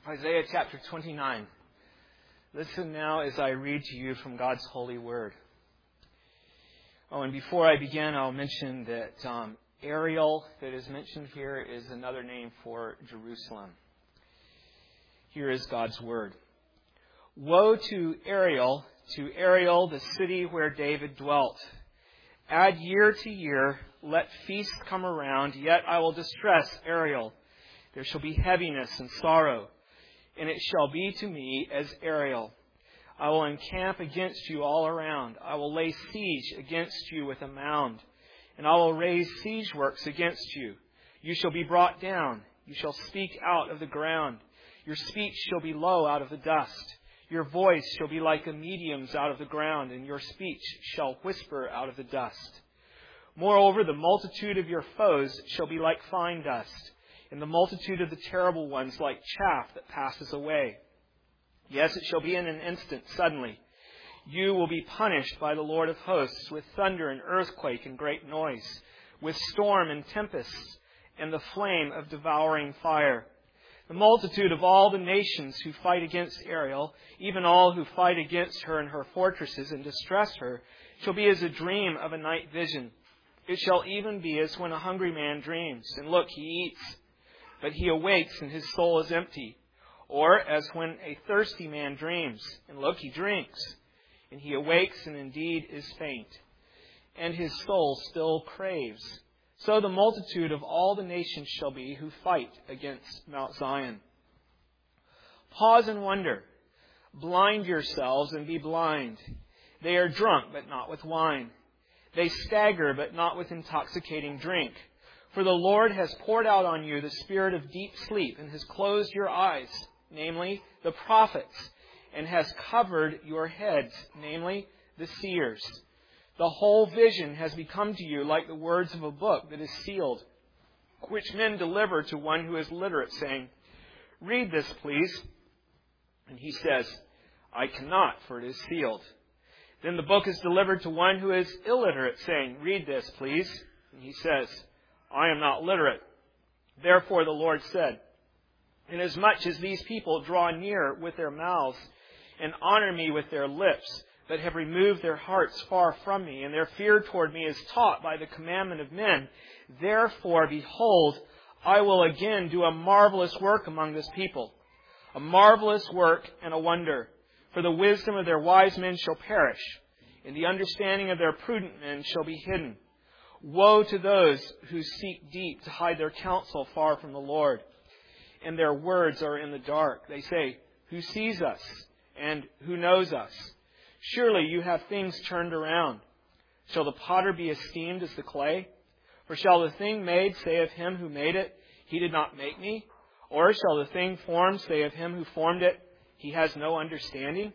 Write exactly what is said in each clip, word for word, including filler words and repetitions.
Isaiah chapter twenty-nine. Listen now as I read to you from God's holy word. Oh, and before I begin, I'll mention that um, Ariel that is mentioned here is another name for Jerusalem. Here is God's word. Woe to Ariel, to Ariel, the city where David dwelt. Add year to year, let feasts come around, yet I will distress Ariel. There shall be heaviness and sorrow, and it shall be to me as Ariel. I will encamp against you all around. I will lay siege against you with a mound, and I will raise siege works against you. You shall be brought down. You shall speak out of the ground. Your speech shall be low out of the dust. Your voice shall be like a medium's out of the ground, and your speech shall whisper out of the dust. Moreover, the multitude of your foes shall be like fine dust, and the multitude of the terrible ones like chaff that passes away. Yes, it shall be in an instant, suddenly. You will be punished by the Lord of hosts with thunder and earthquake and great noise, with storm and tempests and the flame of devouring fire. The multitude of all the nations who fight against Ariel, even all who fight against her and her fortresses and distress her, shall be as a dream of a night vision. It shall even be as when a hungry man dreams, and look, he eats, but he awakes and his soul is empty. Or as when a thirsty man dreams, and look, he drinks, and he awakes and indeed is faint, and his soul still craves. So the multitude of all the nations shall be who fight against Mount Zion. Pause and wonder. Blind yourselves and be blind. They are drunk, but not with wine. They stagger, but not with intoxicating drink. For the Lord has poured out on you the spirit of deep sleep and has closed your eyes, namely the prophets, and has covered your heads, namely the seers. The whole vision has become to you like the words of a book that is sealed, which men deliver to one who is literate, saying, "Read this, please." And he says, "I cannot, for it is sealed." Then the book is delivered to one who is illiterate, saying, "Read this, please." And he says, "I am not literate." Therefore the Lord said, "Inasmuch as these people draw near with their mouths and honor me with their lips, but have removed their hearts far from me, and their fear toward me is taught by the commandment of men. Therefore, behold, I will again do a marvelous work among this people, a marvelous work and a wonder. For the wisdom of their wise men shall perish, and the understanding of their prudent men shall be hidden. Woe to those who seek deep to hide their counsel far from the Lord, and their words are in the dark. They say, 'Who sees us, and who knows us?' Surely you have things turned around. Shall the potter be esteemed as the clay? For shall the thing made say of him who made it, 'He did not make me'? Or shall the thing formed say of him who formed it, 'He has no understanding'?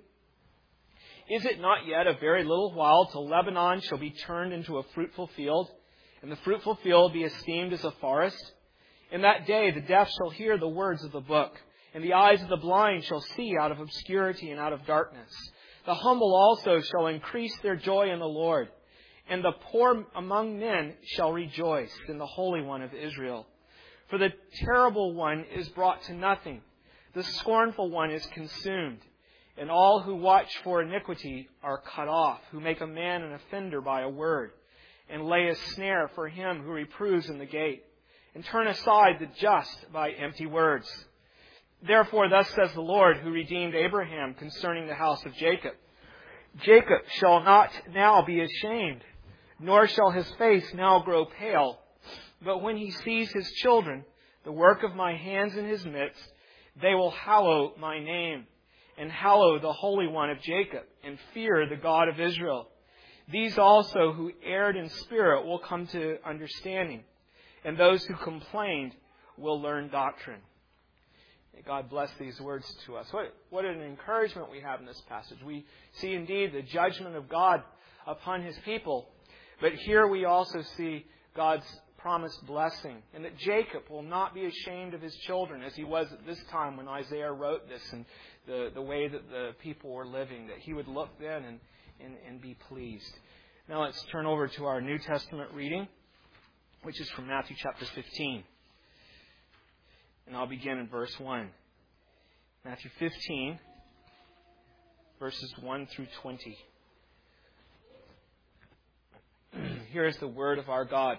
Is it not yet a very little while till Lebanon shall be turned into a fruitful field, and the fruitful field be esteemed as a forest? In that day the deaf shall hear the words of the book, and the eyes of the blind shall see out of obscurity and out of darkness. The humble also shall increase their joy in the Lord, and the poor among men shall rejoice in the Holy One of Israel. For the terrible one is brought to nothing, the scornful one is consumed, and all who watch for iniquity are cut off, who make a man an offender by a word, and lay a snare for him who reproves in the gate, and turn aside the just by empty words. Therefore, thus says the Lord, who redeemed Abraham concerning the house of Jacob, Jacob shall not now be ashamed, nor shall his face now grow pale. But when he sees his children, the work of my hands in his midst, they will hallow my name, and hallow the Holy One of Jacob, and fear the God of Israel. These also who erred in spirit will come to understanding, and those who complained will learn doctrine." May God bless these words to us. What, what an encouragement we have in this passage. We see indeed the judgment of God upon His people. But here we also see God's promised blessing. And that Jacob will not be ashamed of his children as he was at this time when Isaiah wrote this and the, the way that the people were living. That he would look then and, and, and be pleased. Now let's turn over to our New Testament reading, which is from Matthew chapter fifteen. And I'll begin in verse one. Matthew fifteen, verses one through twenty. Here is the word of our God.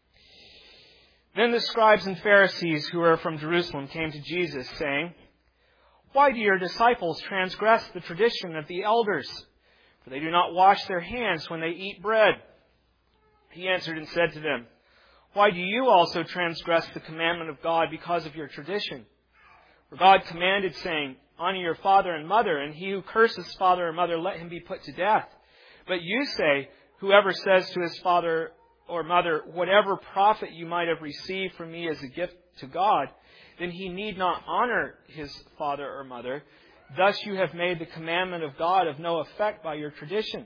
Then the scribes and Pharisees who were from Jerusalem came to Jesus, saying, "Why do your disciples transgress the tradition of the elders? For they do not wash their hands when they eat bread." He answered and said to them, "Why do you also transgress the commandment of God because of your tradition? For God commanded, saying, 'Honor your father and mother, and he who curses father or mother, let him be put to death.' But you say, 'Whoever says to his father or mother, whatever profit you might have received from me as a gift to God, then he need not honor his father or mother. Thus you have made the commandment of God of no effect by your tradition.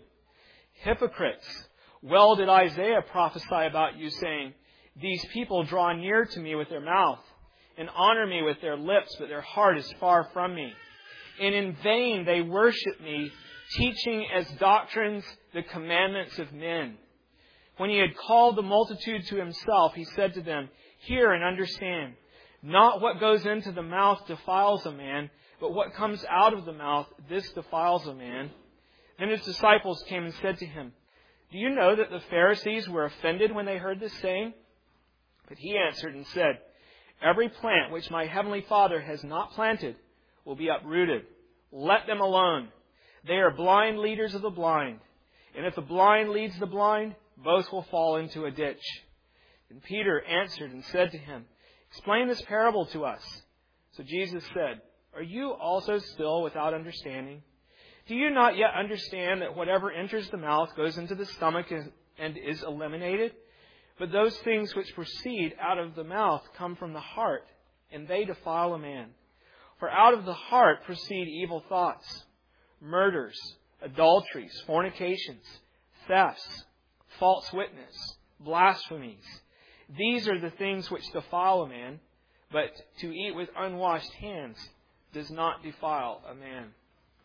Hypocrites! Well did Isaiah prophesy about you, saying, 'These people draw near to me with their mouth, and honor me with their lips, but their heart is far from me. And in vain they worship me, teaching as doctrines the commandments of men.' When he had called the multitude to himself, he said to them, 'Hear and understand. Not what goes into the mouth defiles a man, but what comes out of the mouth, this defiles a man.' Then his disciples came and said to him, 'Do you know that the Pharisees were offended when they heard this saying?' But he answered and said, 'Every plant which my heavenly Father has not planted will be uprooted. Let them alone. They are blind leaders of the blind. And if the blind leads the blind, both will fall into a ditch.' And Peter answered and said to him, 'Explain this parable to us.' So Jesus said, 'Are you also still without understanding? Do you not yet understand that whatever enters the mouth goes into the stomach and is eliminated? But those things which proceed out of the mouth come from the heart, and they defile a man. For out of the heart proceed evil thoughts, murders, adulteries, fornications, thefts, false witness, blasphemies. These are the things which defile a man, but to eat with unwashed hands does not defile a man."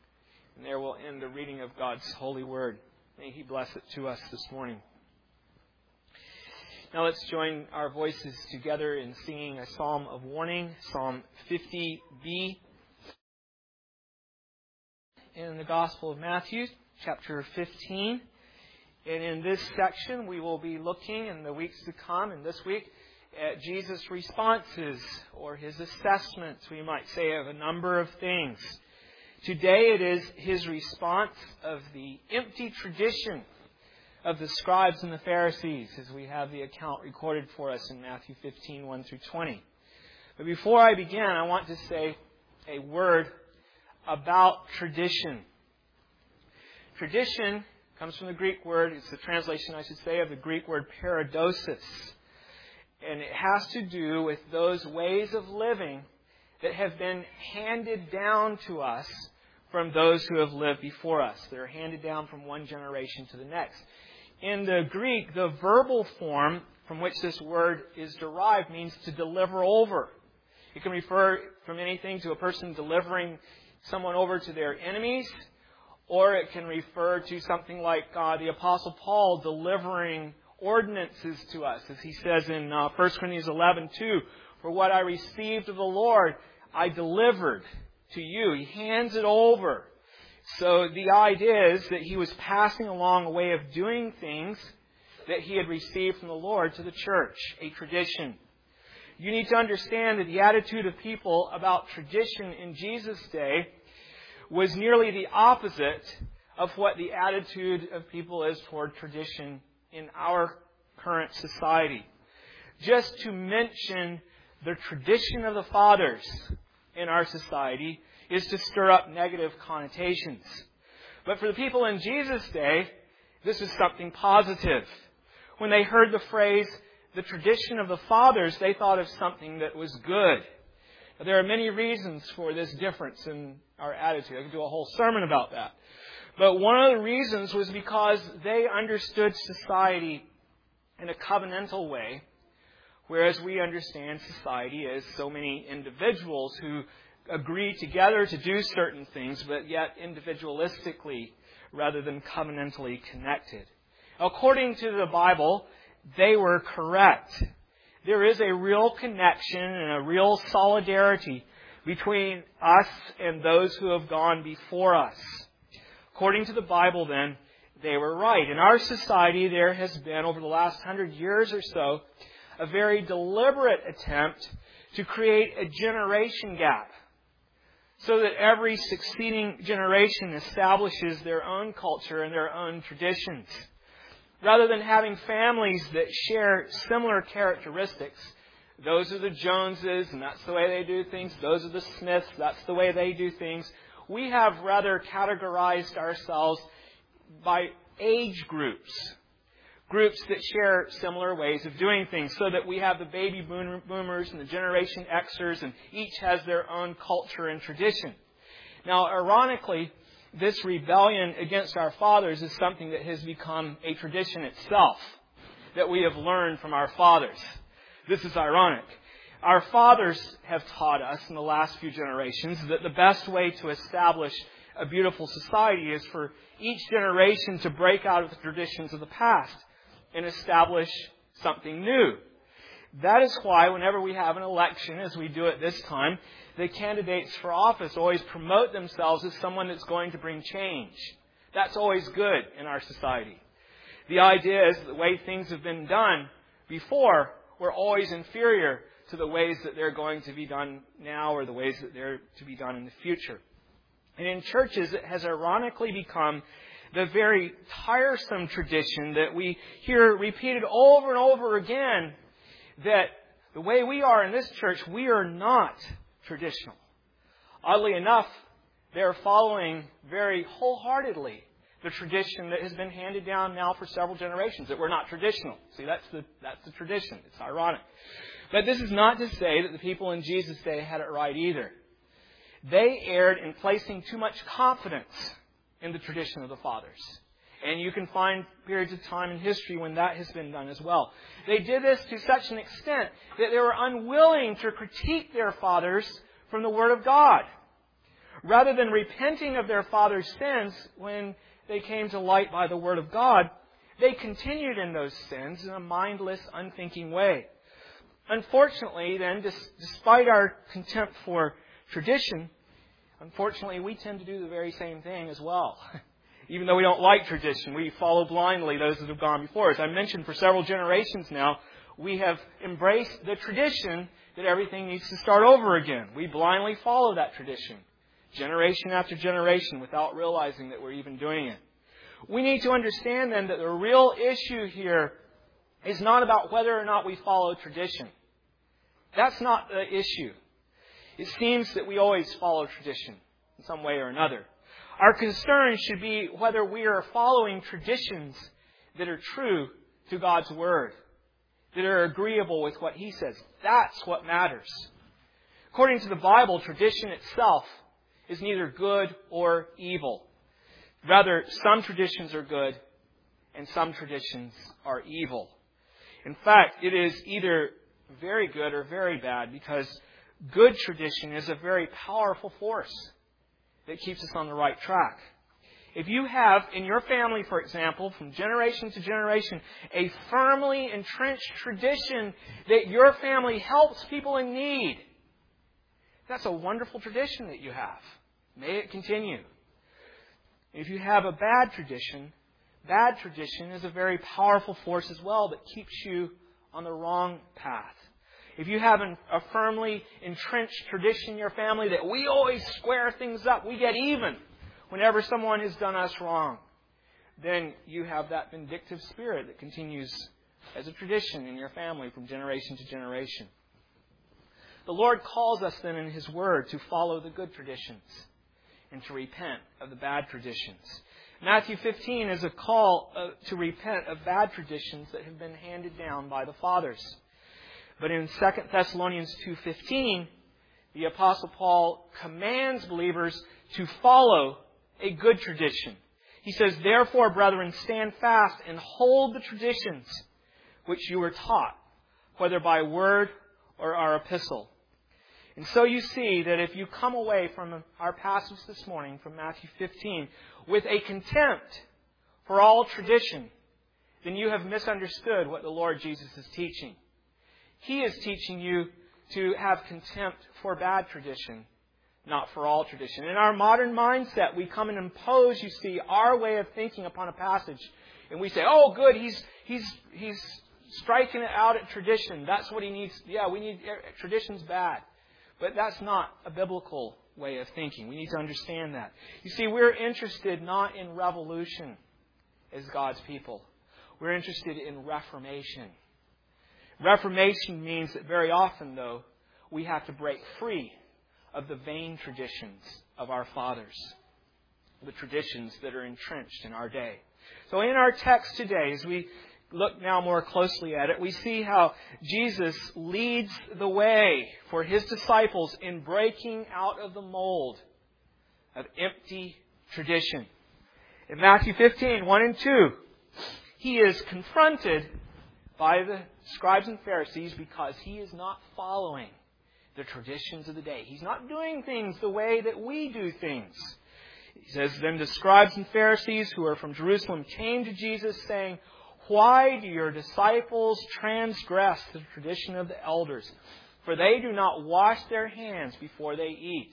And there will end the reading of God's holy word. May He bless it to us this morning. Now let's join our voices together in singing a psalm of warning, Psalm fifty B. In the Gospel of Matthew, chapter fifteen. And in this section, we will be looking in the weeks to come, and this week, at Jesus' responses, or His assessments, we might say, of a number of things. Today it is His response of the empty tradition of the scribes and the Pharisees, as we have the account recorded for us in Matthew fifteen, one through twenty. But before I begin, I want to say a word about tradition. Tradition comes from the Greek word, it's the translation, I should say, of the Greek word paradosis. And it has to do with those ways of living that have been handed down to us from those who have lived before us. They're handed down from one generation to the next. In the Greek, the verbal form from which this word is derived means to deliver over. It can refer from anything to a person delivering someone over to their enemies, or it can refer to something like uh, the Apostle Paul delivering ordinances to us, as he says in uh, First Corinthians eleven two, "For what I received of the Lord, I delivered to you." He hands it over. So the idea is that he was passing along a way of doing things that he had received from the Lord to the church, a tradition. You need to understand that the attitude of people about tradition in Jesus' day was nearly the opposite of what the attitude of people is toward tradition in our current society. Just to mention the tradition of the fathers in our society is to stir up negative connotations. But for the people in Jesus' day, this is something positive. When they heard the phrase, the tradition of the fathers, they thought of something that was good. Now, there are many reasons for this difference in our attitude. I could do a whole sermon about that. But one of the reasons was because they understood society in a covenantal way, whereas we understand society as so many individuals who agree together to do certain things, but yet individualistically rather than covenantally connected. According to the Bible, they were correct. There is a real connection and a real solidarity between us and those who have gone before us. According to the Bible, then, they were right. In our society, there has been, over the last hundred years or so, a very deliberate attempt to create a generation gap so that every succeeding generation establishes their own culture and their own traditions. Rather than having families that share similar characteristics, those are the Joneses, and that's the way they do things. Those are the Smiths, that's the way they do things. We have rather categorized ourselves by age groups. Groups that share similar ways of doing things, so that we have the baby boomers and the Generation Xers, and each has their own culture and tradition. Now, ironically, this rebellion against our fathers is something that has become a tradition itself, that we have learned from our fathers. This is ironic. Our fathers have taught us in the last few generations that the best way to establish a beautiful society is for each generation to break out of the traditions of the past and establish something new. That is why whenever we have an election, as we do at this time, the candidates for office always promote themselves as someone that's going to bring change. That's always good in our society. The idea is that the way things have been done before were always inferior to the ways that they're going to be done now or the ways that they're to be done in the future. And in churches, it has ironically become the very tiresome tradition that we hear repeated over and over again, that the way we are in this church, we are not traditional. Oddly enough, they're following very wholeheartedly the tradition that has been handed down now for several generations, that we're not traditional. See, that's the, that's the tradition. It's ironic. But this is not to say that the people in Jesus' day had it right either. They erred in placing too much confidence in the tradition of the fathers. And you can find periods of time in history when that has been done as well. They did this to such an extent that they were unwilling to critique their fathers from the Word of God. Rather than repenting of their fathers' sins when they came to light by the Word of God, they continued in those sins in a mindless, unthinking way. Unfortunately, then, despite our contempt for tradition, unfortunately, we tend to do the very same thing as well. Even though we don't like tradition, we follow blindly those that have gone before us. I mentioned for several generations now, we have embraced the tradition that everything needs to start over again. We blindly follow that tradition, generation after generation, without realizing that we're even doing it. We need to understand then that the real issue here is not about whether or not we follow tradition. That's not the issue. It seems that we always follow tradition in some way or another. Our concern should be whether we are following traditions that are true to God's Word, that are agreeable with what He says. That's what matters. According to the Bible, tradition itself is neither good or evil. Rather, some traditions are good and some traditions are evil. In fact, it is either very good or very bad, because good tradition is a very powerful force that keeps us on the right track. If you have in your family, for example, from generation to generation, a firmly entrenched tradition that your family helps people in need, that's a wonderful tradition that you have. May it continue. If you have a bad tradition, bad tradition is a very powerful force as well that keeps you on the wrong path. If you have an, a firmly entrenched tradition in your family that we always square things up, we get even whenever someone has done us wrong, then you have that vindictive spirit that continues as a tradition in your family from generation to generation. The Lord calls us then in His Word to follow the good traditions and to repent of the bad traditions. Matthew fifteen is a call uh, to repent of bad traditions that have been handed down by the fathers. But in Second Thessalonians two fifteen, the Apostle Paul commands believers to follow a good tradition. He says, "Therefore, brethren, stand fast and hold the traditions which you were taught, whether by word or our epistle." And so you see that if you come away from our passage this morning from Matthew fifteen with a contempt for all tradition, then you have misunderstood what the Lord Jesus is teaching. He is teaching you to have contempt for bad tradition not for all tradition. In our modern mindset, we come and impose, you see, our way of thinking upon a passage. And we say, oh, good, he's he's he's striking it out at tradition. That's what he needs. Yeah, we need, tradition's bad. But that's not a biblical way of thinking. We need to understand that. You see, we're interested not in revolution as God's people. We're interested in reformation. Reformation means that very often, though, we have to break free of the vain traditions of our fathers, the traditions that are entrenched in our day. So in our text today, as we look now more closely at it, we see how Jesus leads the way for His disciples in breaking out of the mold of empty tradition. In Matthew fifteen, one and two, He is confronted by the scribes and Pharisees because He is not following the traditions of the day. He's not doing things the way that we do things. He says, then the scribes and Pharisees who are from Jerusalem came to Jesus saying, why do your disciples transgress the tradition of the elders? For they do not wash their hands before they eat.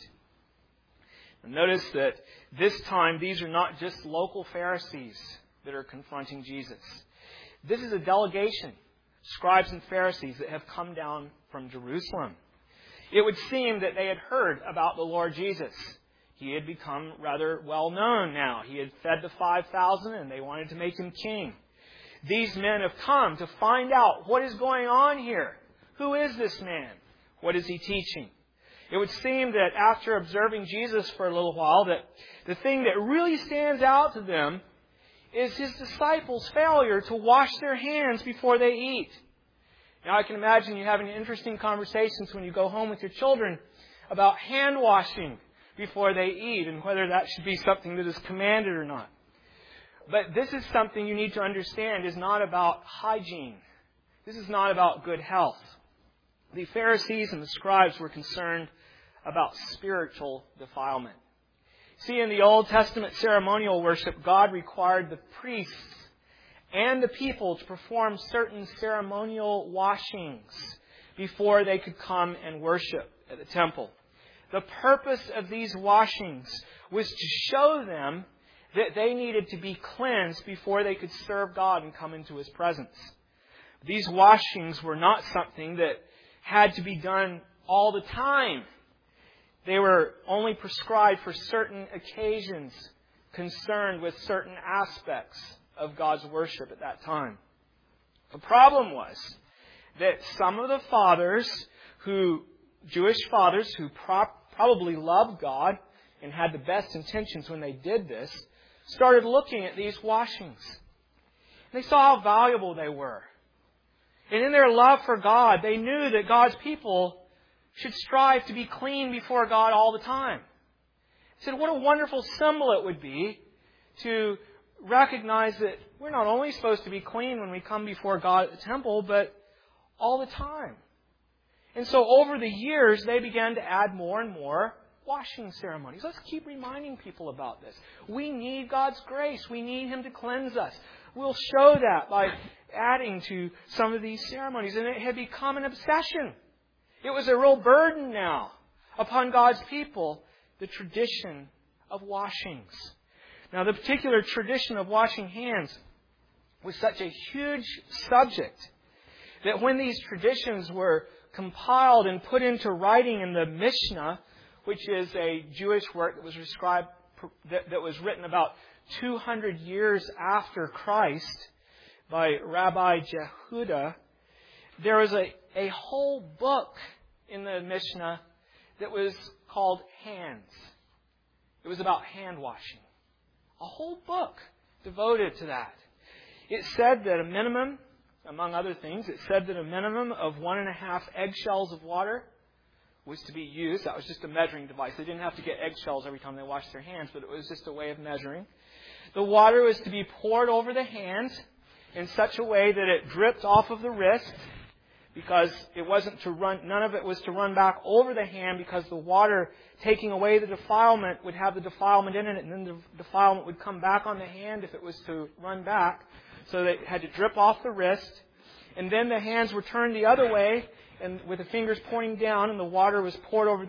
And notice that this time these are not just local Pharisees that are confronting Jesus. This is a delegation, scribes and Pharisees, that have come down from Jerusalem. It would seem that they had heard about the Lord Jesus. He had become rather well known now. He had fed the five thousand and they wanted to make Him king. These men have come to find out what is going on here. Who is this man? What is He teaching? It would seem that after observing Jesus for a little while, that the thing that really stands out to them is His disciples' failure to wash their hands before they eat. Now I can imagine you having interesting conversations when you go home with your children about hand washing before they eat and whether that should be something that is commanded or not. But this is something you need to understand is not about hygiene. This is not about good health. The Pharisees and the scribes were concerned about spiritual defilement. See, in the Old Testament ceremonial worship, God required the priests and the people to perform certain ceremonial washings before they could come and worship at the temple. The purpose of these washings was to show them that they needed to be cleansed before they could serve God and come into His presence. These washings were not something that had to be done all the time. They were only prescribed for certain occasions concerned with certain aspects of God's worship at that time. The problem was that some of the fathers, who Jewish fathers who pro- probably loved God and had the best intentions when they did this, started looking at these washings. They saw how valuable they were. And in their love for God, they knew that God's people should strive to be clean before God all the time. They said, what a wonderful symbol it would be to recognize that we're not only supposed to be clean when we come before God at the temple, but all the time. And so over the years, they began to add more and more washing ceremonies. Let's keep reminding people about this. We need God's grace. We need Him to cleanse us. We'll show that by adding to some of these ceremonies. And it had become an obsession. It was a real burden now upon God's people, the tradition of washings. Now, the particular tradition of washing hands was such a huge subject that when these traditions were compiled and put into writing in the Mishnah, which is a Jewish work that was described, that, that was written about two hundred years after Christ by Rabbi Jehuda, there was a, a whole book in the Mishnah that was called Hands. It was about hand washing. A whole book devoted to that. It said that a minimum, among other things, it said that a minimum of one and a half eggshells of water was to be used. That was just a measuring device. They didn't have to get eggshells every time they washed their hands, but it was just a way of measuring. The water was to be poured over the hands in such a way that it dripped off of the wrist, because it wasn't to run, none of it was to run back over the hand, because the water taking away the defilement would have the defilement in it, and then the defilement would come back on the hand if it was to run back. So they had to drip off the wrist, and then the hands were turned the other way, and with the fingers pointing down, and the water was poured over them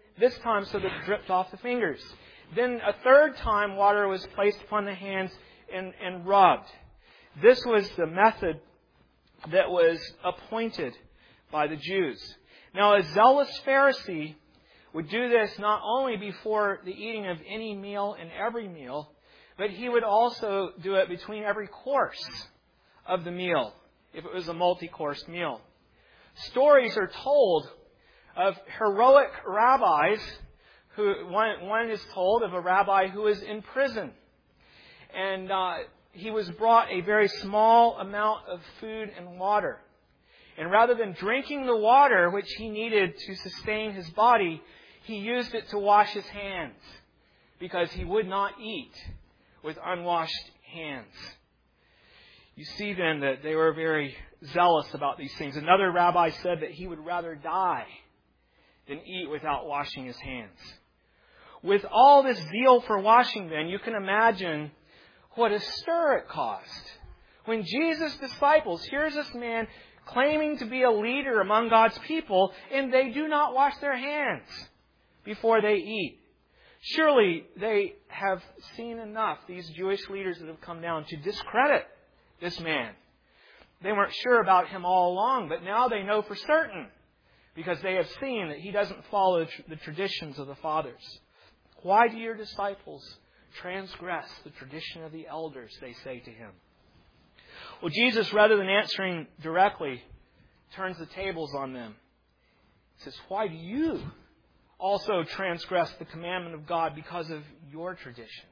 this time so that it dripped off the fingers. Then a third time, water was placed upon the hands and, and rubbed. This was the method that was appointed by the Jews. Now, a zealous Pharisee would do this not only before the eating of any meal and every meal, but he would also do it between every course of the meal, if it was a multi-course meal. Stories are told of heroic rabbis. Who one, one is told of a rabbi who was in prison. And uh, he was brought a very small amount of food and water. And rather than drinking the water which he needed to sustain his body, he used it to wash his hands, because he would not eat with unwashed hands. You see then that they were very zealous about these things. Another rabbi said that he would rather die than eat without washing his hands. With all this zeal for washing then, you can imagine what a stir it caused. When Jesus' disciples, here's this man claiming to be a leader among God's people, and they do not wash their hands before they eat. Surely they have seen enough, these Jewish leaders that have come down, to discredit this man. They weren't sure about him all along, but now they know for certain, because they have seen that he doesn't follow the traditions of the fathers. Why do your disciples transgress the tradition of the elders, they say to him. Well, Jesus, rather than answering directly, turns the tables on them. He says, why do you also transgress the commandment of God because of your tradition?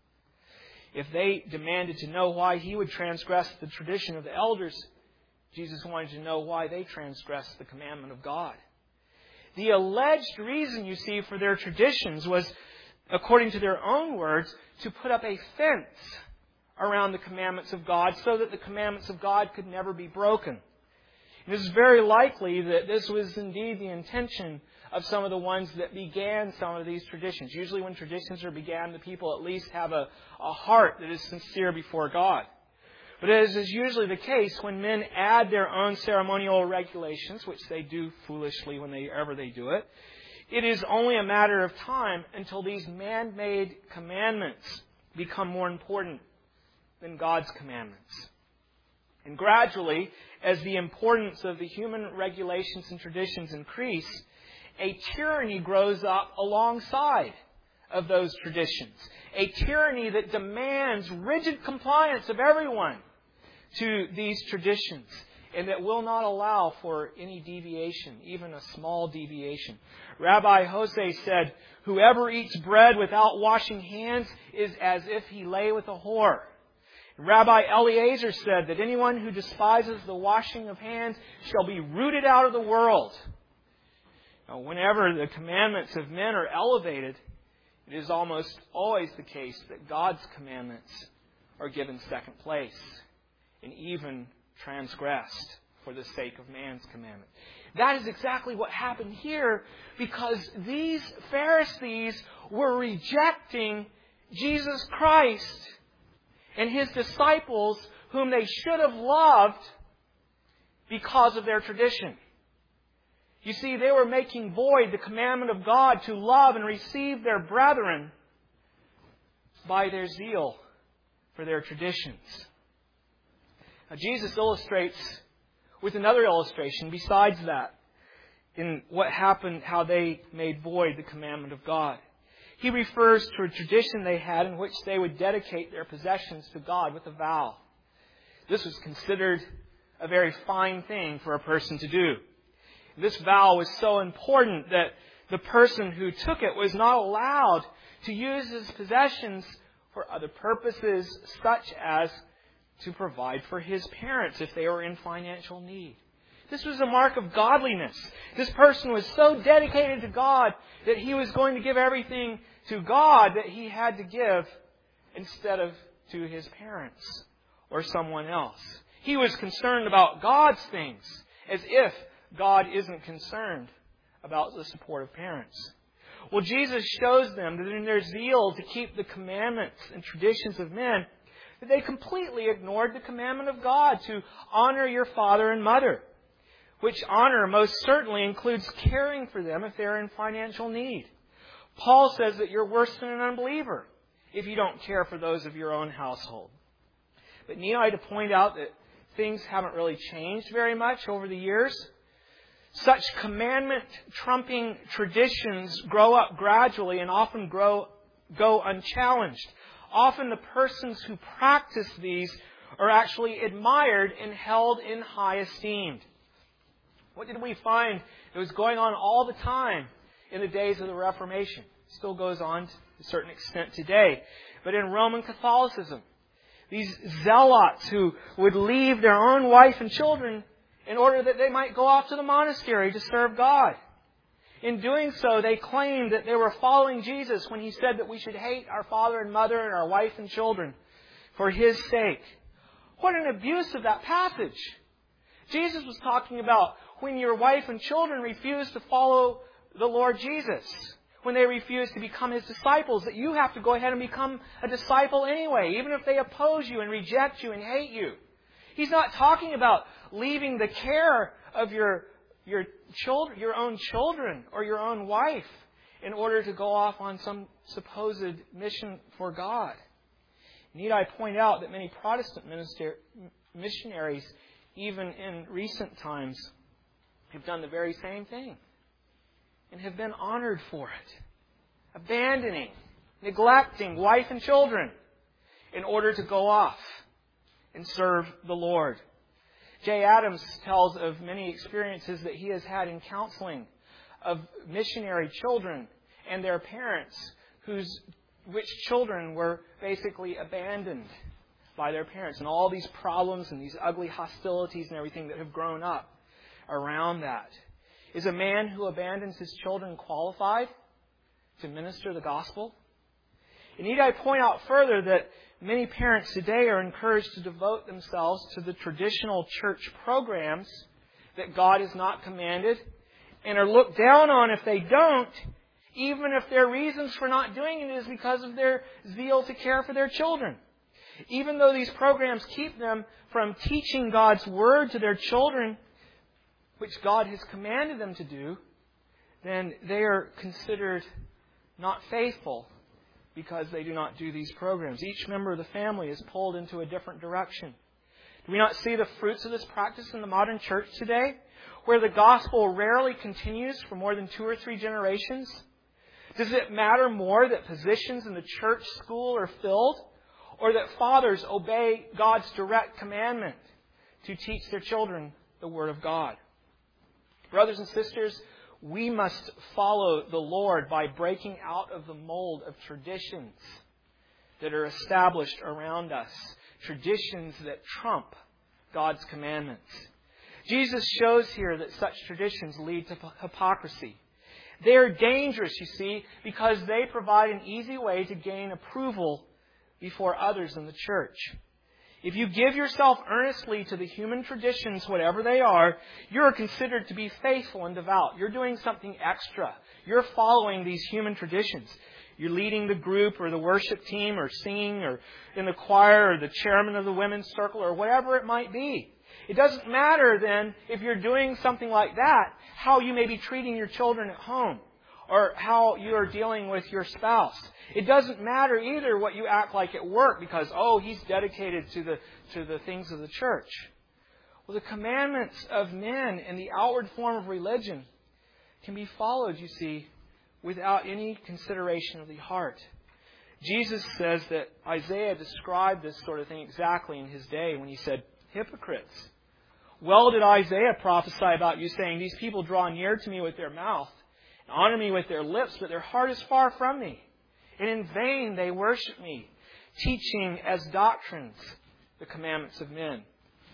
If they demanded to know why he would transgress the tradition of the elders, Jesus wanted to know why they transgressed the commandment of God. The alleged reason, you see, for their traditions was, according to their own words, to put up a fence around the commandments of God so that the commandments of God could never be broken. It is very likely that this was indeed the intention of some of the ones that began some of these traditions. Usually when traditions are began, the people at least have a, a heart that is sincere before God. But as is usually the case, when men add their own ceremonial regulations, which they do foolishly whenever they do it, it is only a matter of time until these man-made commandments become more important than God's commandments. And gradually, as the importance of the human regulations and traditions increase, a tyranny grows up alongside of those traditions. A tyranny that demands rigid compliance of everyone to these traditions, and that will not allow for any deviation, even a small deviation. Rabbi Jose said, whoever eats bread without washing hands is as if he lay with a whore. Rabbi Eliezer said that anyone who despises the washing of hands shall be rooted out of the world. Now, whenever the commandments of men are elevated, it is almost always the case that God's commandments are given second place and even transgressed for the sake of man's commandment. That is exactly what happened here, because these Pharisees were rejecting Jesus Christ and His disciples, whom they should have loved because of their tradition. You see, they were making void the commandment of God to love and receive their brethren by their zeal for their traditions. Now, Jesus illustrates with another illustration besides that in what happened, how they made void the commandment of God. He refers to a tradition they had in which they would dedicate their possessions to God with a vow. This was considered a very fine thing for a person to do. This vow was so important that the person who took it was not allowed to use his possessions for other purposes, such as to provide for his parents if they were in financial need. This was a mark of godliness. This person was so dedicated to God that he was going to give everything to God that he had to give instead of to his parents or someone else. He was concerned about God's things, as if God isn't concerned about the support of parents. Well, Jesus shows them that in their zeal to keep the commandments and traditions of men, that they completely ignored the commandment of God to honor your father and mother, which honor most certainly includes caring for them if they're in financial need. Paul says that you're worse than an unbeliever if you don't care for those of your own household. But need I to point out that things haven't really changed very much over the years? Such commandment-trumping traditions grow up gradually and often grow, go unchallenged. Often the persons who practice these are actually admired and held in high esteem. What did we find that was going on all the time in the days of the Reformation? It still goes on to a certain extent today. But in Roman Catholicism, these zealots who would leave their own wife and children in order that they might go off to the monastery to serve God. In doing so, they claimed that they were following Jesus when He said that we should hate our father and mother and our wife and children for His sake. What an abuse of that passage. Jesus was talking about when your wife and children refuse to follow the Lord Jesus, when they refuse to become His disciples, that you have to go ahead and become a disciple anyway, even if they oppose you and reject you and hate you. He's not talking about leaving the care of your your children, your own children or your own wife in order to go off on some supposed mission for God. Need I point out that many Protestant minister, missionaries, even in recent times, have done the very same thing and have been honored for it, abandoning, neglecting wife and children in order to go off and serve the Lord. Jay Adams tells of many experiences that he has had in counseling of missionary children and their parents whose which children were basically abandoned by their parents, and all these problems and these ugly hostilities and everything that have grown up around that. Is a man who abandons his children qualified to minister the gospel? And need I point out further that many parents today are encouraged to devote themselves to the traditional church programs that God has not commanded and are looked down on if they don't, even if their reasons for not doing it is because of their zeal to care for their children. Even though these programs keep them from teaching God's Word to their children, which God has commanded them to do, then they are considered not faithful because they do not do these programs. Each member of the family is pulled into a different direction. Do we not see the fruits of this practice in the modern church today, where the gospel rarely continues for more than two or three generations? Does it matter more that positions in the church school are filled, or that fathers obey God's direct commandment to teach their children the Word of God? Brothers and sisters, we must follow the Lord by breaking out of the mold of traditions that are established around us, traditions that trump God's commandments. Jesus shows here that such traditions lead to hypocrisy. They are dangerous, you see, because they provide an easy way to gain approval before others in the church. If you give yourself earnestly to the human traditions, whatever they are, you're considered to be faithful and devout. You're doing something extra. You're following these human traditions. You're leading the group or the worship team or singing or in the choir or the chairman of the women's circle or whatever it might be. It doesn't matter then if you're doing something like that, how you may be treating your children at home or how you are dealing with your spouse. It doesn't matter either what you act like at work because, oh, he's dedicated to the to the things of the church. Well, the commandments of men and the outward form of religion can be followed, you see, without any consideration of the heart. Jesus says that Isaiah described this sort of thing exactly in his day when he said, hypocrites. Well did Isaiah prophesy about you, saying, these people draw near to me with their mouth, and honor me with their lips, but their heart is far from me. And in vain they worship me, teaching as doctrines the commandments of men.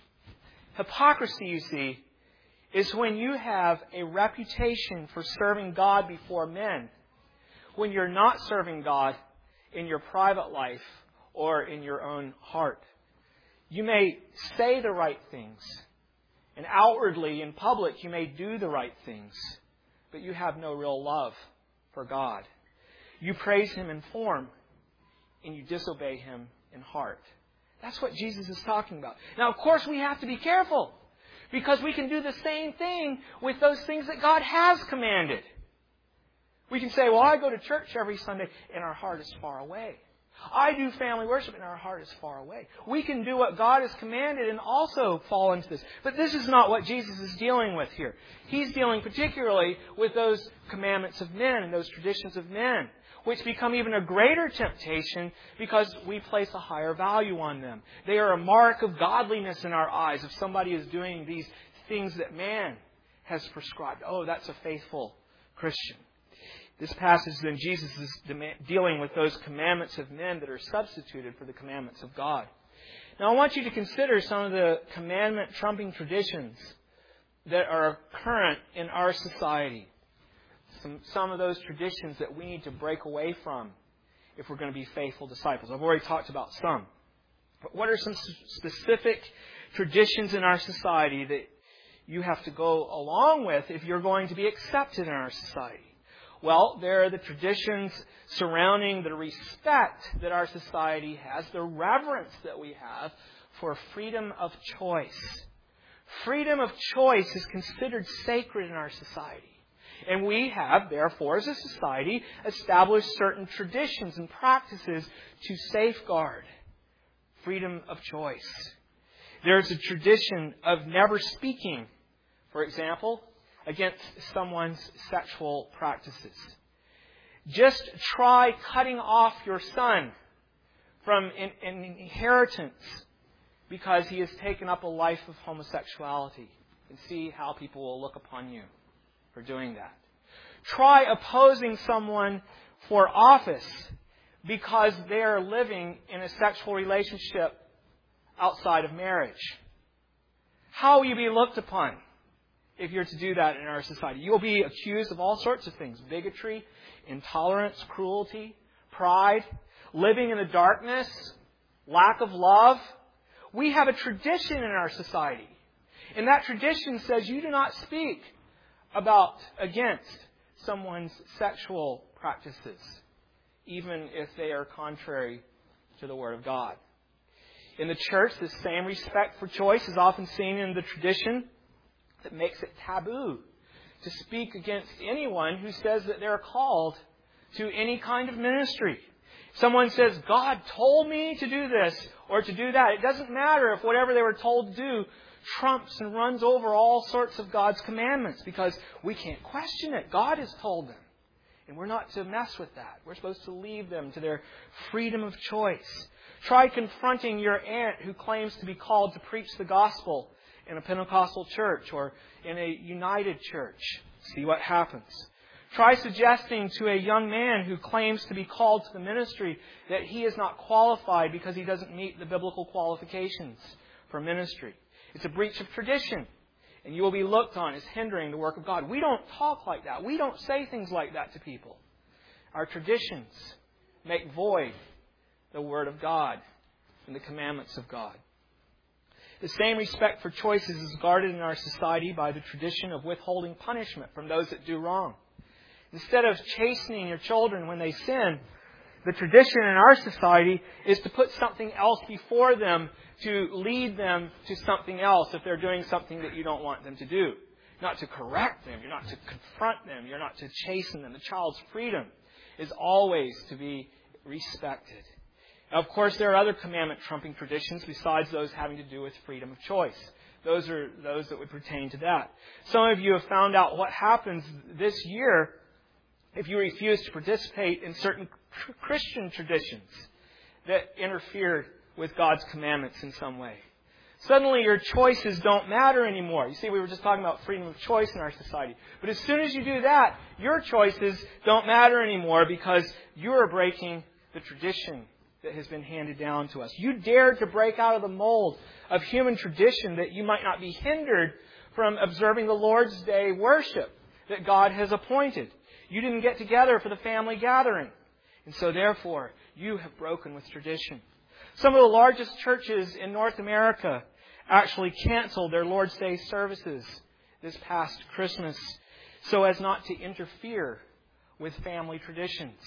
Hypocrisy, you see, is when you have a reputation for serving God before men, when you're not serving God in your private life or in your own heart. You may say the right things, and outwardly in public you may do the right things, but you have no real love for God. You praise Him in form, and you disobey Him in heart. That's what Jesus is talking about. Now, of course, we have to be careful, because we can do the same thing with those things that God has commanded. We can say, well, I go to church every Sunday and our heart is far away. I do family worship and our heart is far away. We can do what God has commanded and also fall into this. But this is not what Jesus is dealing with here. He's dealing particularly with those commandments of men and those traditions of men, which become even a greater temptation because we place a higher value on them. They are a mark of godliness in our eyes if somebody is doing these things that man has prescribed. Oh, that's a faithful Christian. This passage, then, Jesus is dealing with those commandments of men that are substituted for the commandments of God. Now, I want you to consider some of the commandment-trumping traditions that are current in our society. Some, some of those traditions that we need to break away from if we're going to be faithful disciples. I've already talked about some. But what are some specific traditions in our society that you have to go along with if you're going to be accepted in our society? Well, there are the traditions surrounding the respect that our society has, the reverence that we have for freedom of choice. Freedom of choice is considered sacred in our society. And we have, therefore, as a society, established certain traditions and practices to safeguard freedom of choice. There's a tradition of never speaking, for example, against someone's sexual practices. Just try cutting off your son from an, an inheritance because he has taken up a life of homosexuality, and see how people will look upon you for doing that. Try opposing someone for office because they are living in a sexual relationship outside of marriage. How will you be looked upon if you're to do that in our society? You will be accused of all sorts of things. Bigotry, intolerance, cruelty, pride, living in the darkness, lack of love. We have a tradition in our society. And that tradition says you do not speak about, against someone's sexual practices, even if they are contrary to the Word of God. In the church, the same respect for choice is often seen in the tradition that makes it taboo to speak against anyone who says that they're called to any kind of ministry. Someone says, God told me to do this or to do that. It doesn't matter if whatever they were told to do trumps and runs over all sorts of God's commandments, because we can't question it. God has told them. And we're not to mess with that. We're supposed to leave them to their freedom of choice. Try confronting your aunt who claims to be called to preach the gospel in a Pentecostal church or in a united church. See what happens. Try suggesting to a young man who claims to be called to the ministry that he is not qualified because he doesn't meet the biblical qualifications for ministry. It's a breach of tradition, and you will be looked on as hindering the work of God. We don't talk like that. We don't say things like that to people. Our traditions make void the Word of God and the commandments of God. The same respect for choices is guarded in our society by the tradition of withholding punishment from those that do wrong. Instead of chastening your children when they sin, the tradition in our society is to put something else before them to lead them to something else if they're doing something that you don't want them to do. Not to correct them. You're not to confront them. You're not to chasten them. The child's freedom is always to be respected. Now, of course, there are other commandment-trumping traditions besides those having to do with freedom of choice. Those are those that would pertain to that. Some of you have found out what happens this year if you refuse to participate in certain Christian traditions that interfere with God's commandments in some way. Suddenly your choices don't matter anymore. You see, we were just talking about freedom of choice in our society. But as soon as you do that, your choices don't matter anymore because you are breaking the tradition that has been handed down to us. You dared to break out of the mold of human tradition that you might not be hindered from observing the Lord's Day worship that God has appointed. You didn't get together for the family gathering. And so therefore, you have broken with tradition. Some of the largest churches in North America actually canceled their Lord's Day services this past Christmas so as not to interfere with family traditions.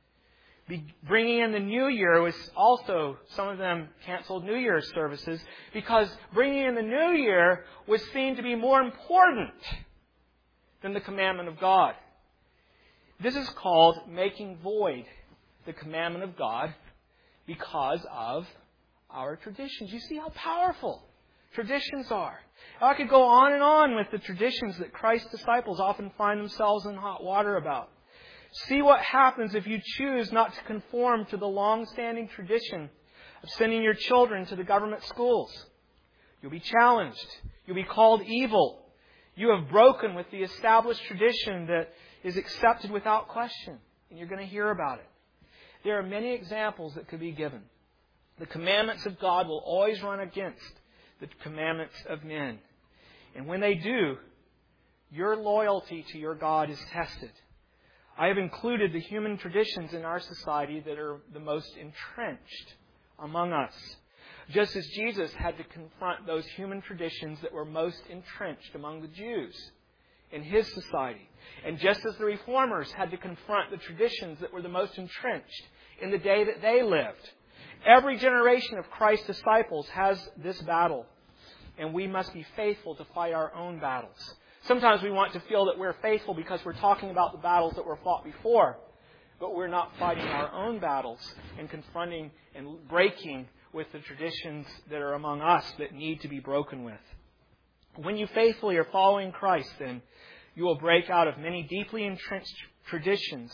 Be, bringing in the New Year was also, some of them canceled New Year's services because bringing in the New Year was seen to be more important than the commandment of God. This is called making void the commandment of God because of our traditions. You see how powerful traditions are. I could go on and on with the traditions that Christ's disciples often find themselves in hot water about. See what happens if you choose not to conform to the long-standing tradition of sending your children to the government schools. You'll be challenged. You'll be called evil. You have broken with the established tradition that is accepted without question. And you're going to hear about it. There are many examples that could be given. The commandments of God will always run against the commandments of men. And when they do, your loyalty to your God is tested. I have included the human traditions in our society that are the most entrenched among us. Just as Jesus had to confront those human traditions that were most entrenched among the Jews in His society. And just as the Reformers had to confront the traditions that were the most entrenched in the day that they lived. Every generation of Christ's disciples has this battle. And we must be faithful to fight our own battles. Sometimes we want to feel that we're faithful because we're talking about the battles that were fought before. But we're not fighting our own battles and confronting and breaking with the traditions that are among us that need to be broken with. When you faithfully are following Christ, then you will break out of many deeply entrenched traditions.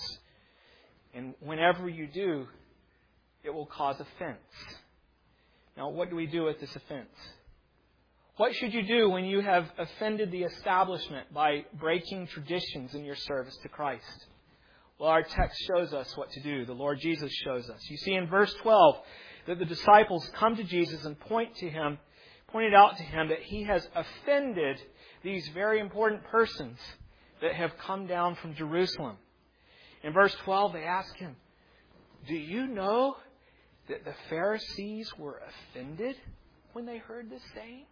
And whenever you do, it will cause offense. Now, what do we do with this offense? What should you do when you have offended the establishment by breaking traditions in your service to Christ? Well, our text shows us what to do. The Lord Jesus shows us. You see in verse twelve that the disciples come to Jesus and point to Him, pointed out to Him that He has offended these very important persons that have come down from Jerusalem. In verse twelve, they ask Him, "Do you know that the Pharisees were offended when they heard this saying?"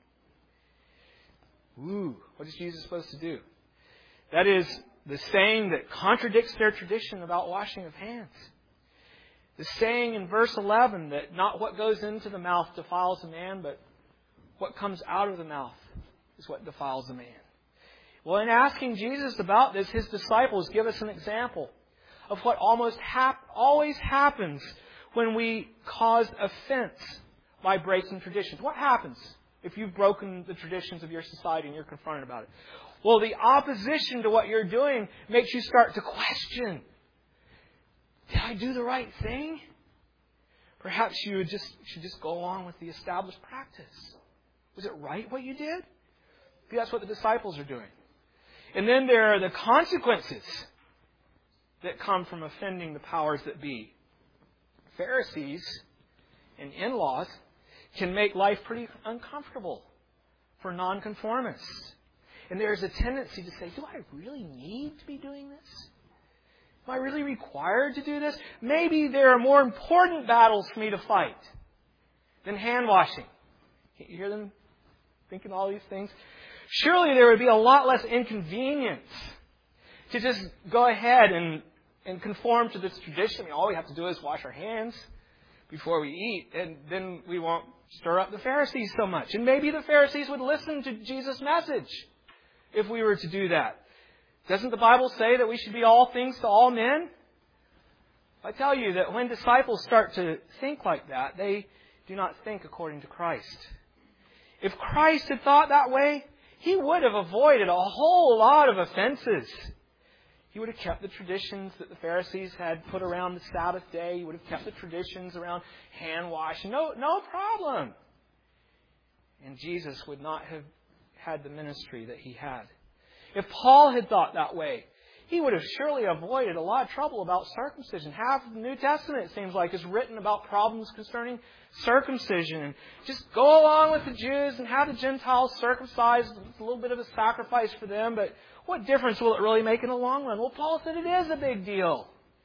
Ooh, what is Jesus supposed to do? That is the saying that contradicts their tradition about washing of hands. The saying in verse eleven that not what goes into the mouth defiles a man, but what comes out of the mouth is what defiles a man. Well, in asking Jesus about this, His disciples give us an example of what almost hap- always happens when we cause offense by breaking traditions. What happens if you've broken the traditions of your society and you're confronted about it? Well, the opposition to what you're doing makes you start to question, did I do the right thing? Perhaps you would just should just go along with the established practice. Was it right what you did? See, that's what the disciples are doing. And then there are the consequences that come from offending the powers that be. Pharisees and in-laws can make life pretty uncomfortable for nonconformists. And there's a tendency to say, do I really need to be doing this? Am I really required to do this? Maybe there are more important battles for me to fight than hand washing. Can't you hear them thinking all these things? Surely there would be a lot less inconvenience to just go ahead and, and conform to this tradition. I mean, all we have to do is wash our hands before we eat, and then we won't stir up the Pharisees so much. And maybe the Pharisees would listen to Jesus' message if we were to do that. Doesn't the Bible say that we should be all things to all men? I tell you that when disciples start to think like that, they do not think according to Christ. If Christ had thought that way, He would have avoided a whole lot of offenses. He would have kept the traditions that the Pharisees had put around the Sabbath day. He would have kept the traditions around hand washing. No, no problem. And Jesus would not have had the ministry that He had. If Paul had thought that way, he would have surely avoided a lot of trouble about circumcision. Half of the New Testament, it seems like, is written about problems concerning circumcision. Just go along with the Jews and have the Gentiles circumcised. It's a little bit of a sacrifice for them, but what difference will it really make in the long run? Well, Paul said it is a big deal.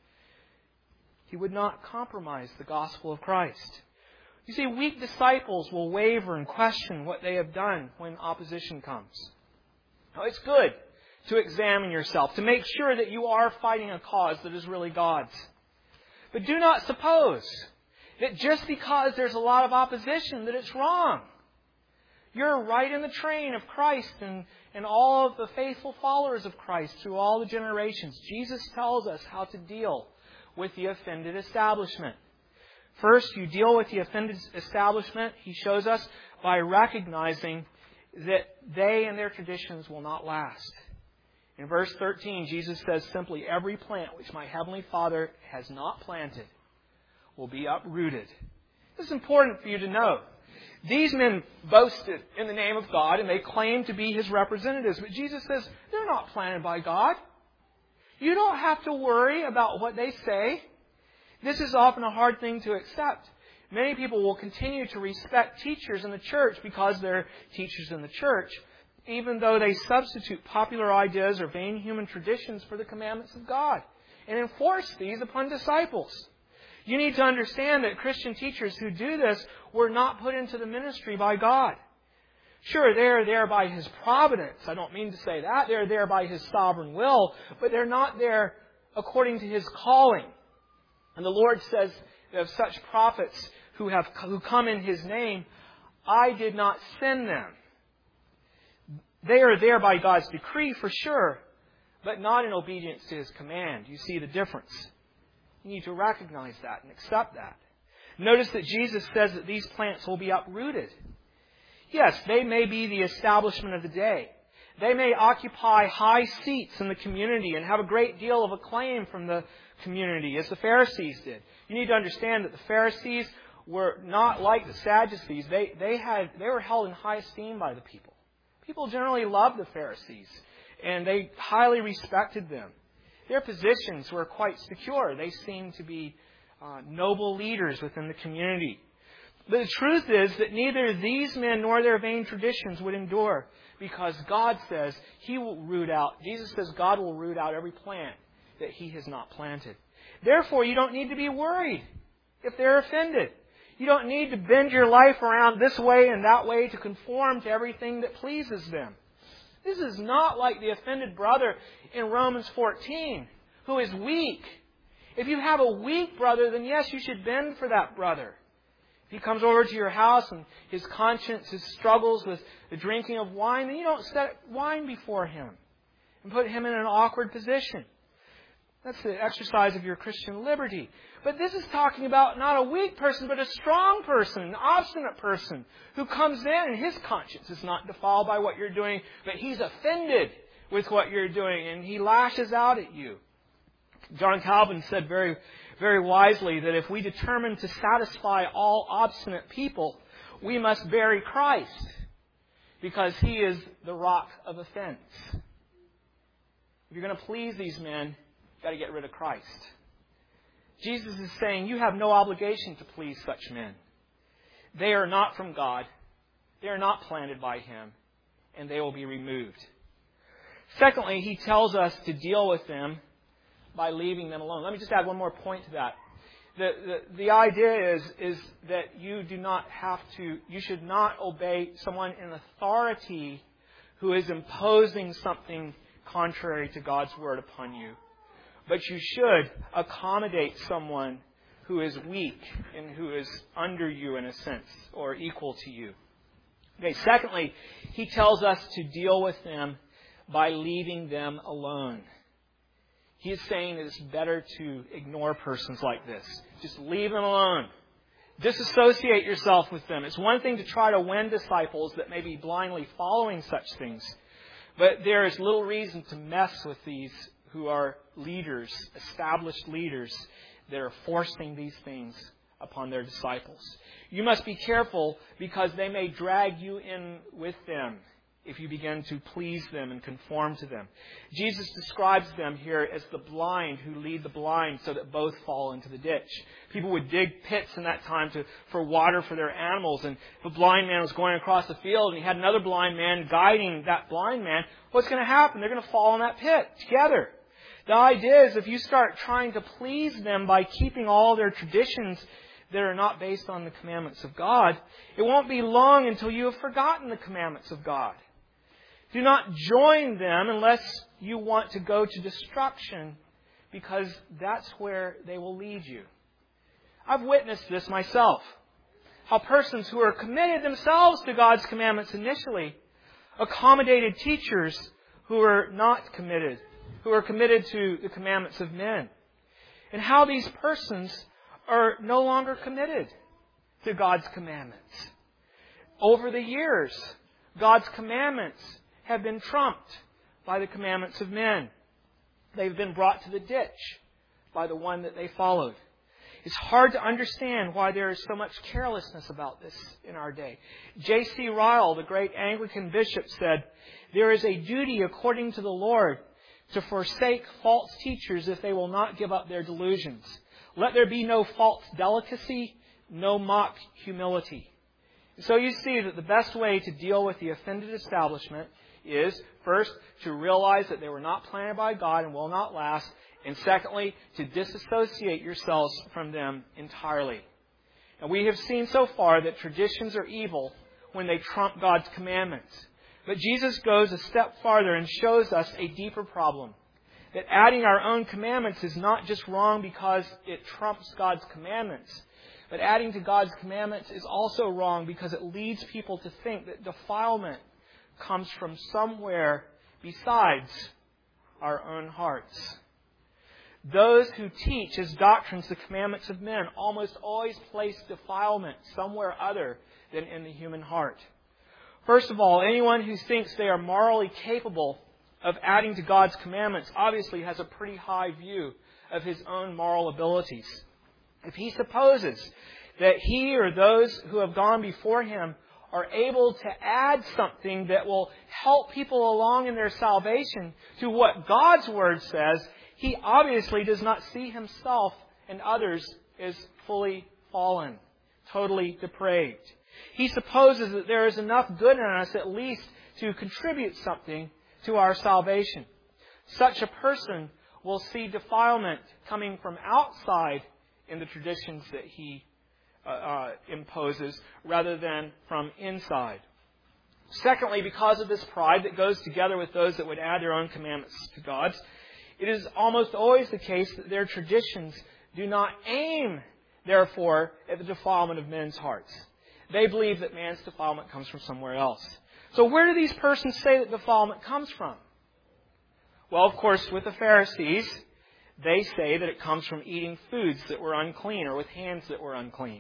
He would not compromise the gospel of Christ. You see, weak disciples will waver and question what they have done when opposition comes. Now, it's good to examine yourself, to make sure that you are fighting a cause that is really God's. But do not suppose that just because there's a lot of opposition that it's wrong. You're right in the train of Christ and, and all of the faithful followers of Christ through all the generations. Jesus tells us how to deal with the offended establishment. First, you deal with the offended establishment, He shows us, by recognizing that they and their traditions will not last. In verse thirteen, Jesus says simply, every plant which my Heavenly Father has not planted will be uprooted. This is important for you to know. These men boasted in the name of God and they claimed to be His representatives. But Jesus says, they're not planted by God. You don't have to worry about what they say. This is often a hard thing to accept. Many people will continue to respect teachers in the church because they're teachers in the church, even though they substitute popular ideas or vain human traditions for the commandments of God and enforce these upon disciples. You need to understand that Christian teachers who do this were not put into the ministry by God. Sure, they're there by His providence. I don't mean to say that. They're there by His sovereign will, but they're not there according to His calling. And the Lord says of such prophets who have who come in His name, I did not send them. They are there by God's decree for sure, but not in obedience to His command. You see the difference. You need to recognize that and accept that. Notice that Jesus says that these plants will be uprooted. Yes, they may be the establishment of the day. They may occupy high seats in the community and have a great deal of acclaim from the community, as the Pharisees did. You need to understand that the Pharisees were not like the Sadducees. They, they, had, they were held in high esteem by the people. People generally loved the Pharisees, and they highly respected them. Their positions were quite secure. They seemed to be uh, noble leaders within the community. But the truth is that neither these men nor their vain traditions would endure, because God says He will root out, Jesus says God will root out every plant that He has not planted. Therefore, you don't need to be worried if they're offended. You don't need to bend your life around this way and that way to conform to everything that pleases them. This is not like the offended brother in Romans fourteen, who is weak. If you have a weak brother, then yes, you should bend for that brother. If he comes over to your house and his conscience struggles with the drinking of wine, then you don't set wine before him and put him in an awkward position. That's the exercise of your Christian liberty. But this is talking about not a weak person, but a strong person, an obstinate person who comes in and his conscience is not defiled by what you're doing, but he's offended with what you're doing and he lashes out at you. John Calvin said very, very wisely that if we determine to satisfy all obstinate people, we must bury Christ because He is the rock of offense. If you're going to please these men, you've got to get rid of Christ. Jesus is saying you have no obligation to please such men. They are not from God. They are not planted by Him. And they will be removed. Secondly, He tells us to deal with them by leaving them alone. Let me just add one more point to that. The, the, the idea is, is that you do not have to, you should not obey someone in authority who is imposing something contrary to God's Word upon you. But you should accommodate someone who is weak and who is under you in a sense, or equal to you. Okay, secondly, He tells us to deal with them by leaving them alone. He is saying that it's better to ignore persons like this. Just leave them alone. Disassociate yourself with them. It's one thing to try to win disciples that may be blindly following such things. But there is little reason to mess with these who are leaders, established leaders, that are forcing these things upon their disciples. You must be careful because they may drag you in with them if you begin to please them and conform to them. Jesus describes them here as the blind who lead the blind so that both fall into the ditch. People would dig pits in that time to, for water for their animals. And if a blind man was going across the field and he had another blind man guiding that blind man, what's going to happen? They're going to fall in that pit together. The idea is if you start trying to please them by keeping all their traditions that are not based on the commandments of God, it won't be long until you have forgotten the commandments of God. Do not join them unless you want to go to destruction, because that's where they will lead you. I've witnessed this myself. how persons who are committed themselves to God's commandments initially accommodated teachers who are not committed, who are committed to the commandments of men. And how these persons are no longer committed to God's commandments. Over the years, God's commandments have been trumped by the commandments of men. They've been brought to the ditch by the one that they followed. It's hard to understand why there is so much carelessness about this in our day. J C Ryle, the great Anglican bishop, said, "There is a duty according to the Lord to forsake false teachers if they will not give up their delusions. Let there be no false delicacy, no mock humility." So you see that the best way to deal with the offended establishment is, first, to realize that they were not planted by God and will not last, and secondly, to disassociate yourselves from them entirely. And we have seen so far that traditions are evil when they trump God's commandments. But Jesus goes a step farther and shows us a deeper problem. That adding our own commandments is not just wrong because it trumps God's commandments, but adding to God's commandments is also wrong because it leads people to think that defilement comes from somewhere besides our own hearts. Those who teach as doctrines the commandments of men almost always place defilement somewhere other than in the human heart. First of all, anyone who thinks they are morally capable of adding to God's commandments obviously has a pretty high view of his own moral abilities. If he supposes that he or those who have gone before him are able to add something that will help people along in their salvation to what God's Word says, he obviously does not see himself and others as fully fallen, totally depraved. He supposes that there is enough good in us at least to contribute something to our salvation. Such a person will see defilement coming from outside in the traditions that he uh, uh, imposes rather than from inside. Secondly, because of this pride that goes together with those that would add their own commandments to God's, it is almost always the case that their traditions do not aim, therefore, at the defilement of men's hearts. They believe that man's defilement comes from somewhere else. So where do these persons say that defilement comes from? Well, of course, with the Pharisees, they say that it comes from eating foods that were unclean or with hands that were unclean.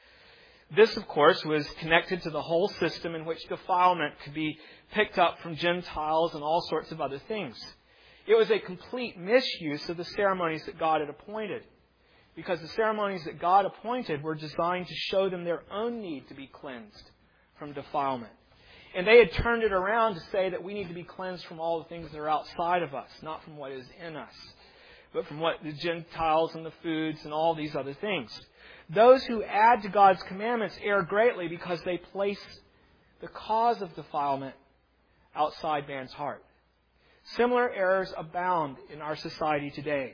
This, of course, was connected to the whole system in which defilement could be picked up from Gentiles and all sorts of other things. It was a complete misuse of the ceremonies that God had appointed, because the ceremonies that God appointed were designed to show them their own need to be cleansed from defilement. And they had turned it around to say that we need to be cleansed from all the things that are outside of us, not from what is in us, but from what the Gentiles and the foods and all these other things. Those who add to God's commandments err greatly because they place the cause of defilement outside man's heart. Similar errors abound in our society today.